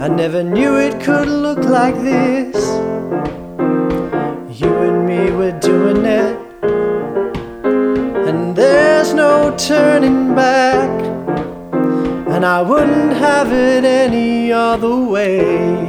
I never knew it could look like this. You and me, we're doing it, and there's no turning back. And I wouldn't have it any other way.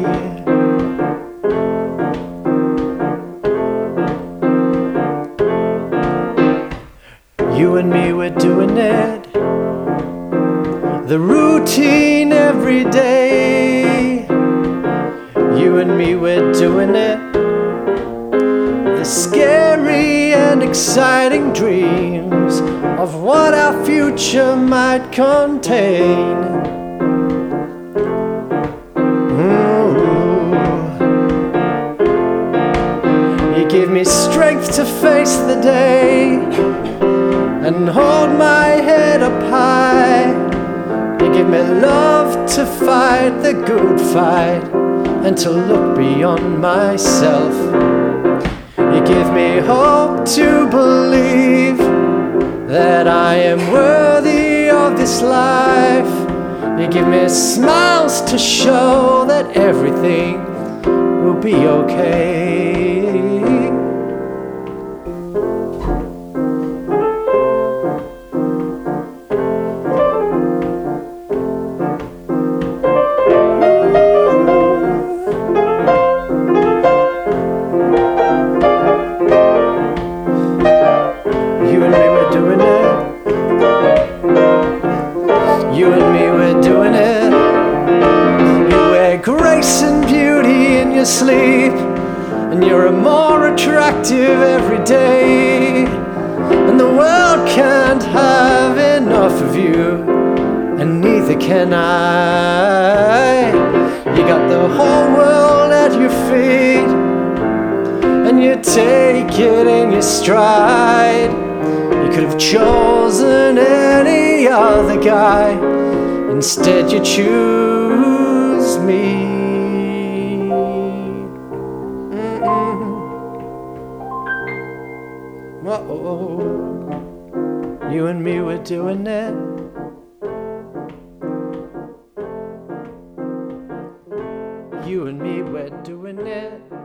You and me, we're doing it, the routine every day. You and me, we're doing it, the scary and exciting dreams of what our future might contain. You give me strength to face the day and hold my head up high. You give me love to fight the good fight and to look beyond myself. You give me hope to believe that I am worthy of this life. You give me smiles to show that everything will be okay. You and me, we're doing it. You and me, we're doing it. You wear grace and beauty in your sleep, and you're more attractive every day. And the world can't have enough of you, and neither can I. You got the whole world at your feet, and you take it in your stride. You could have chosen any other guy, instead you choose me. Uh-oh. You and me, we're doing it. You and me, we're doing it.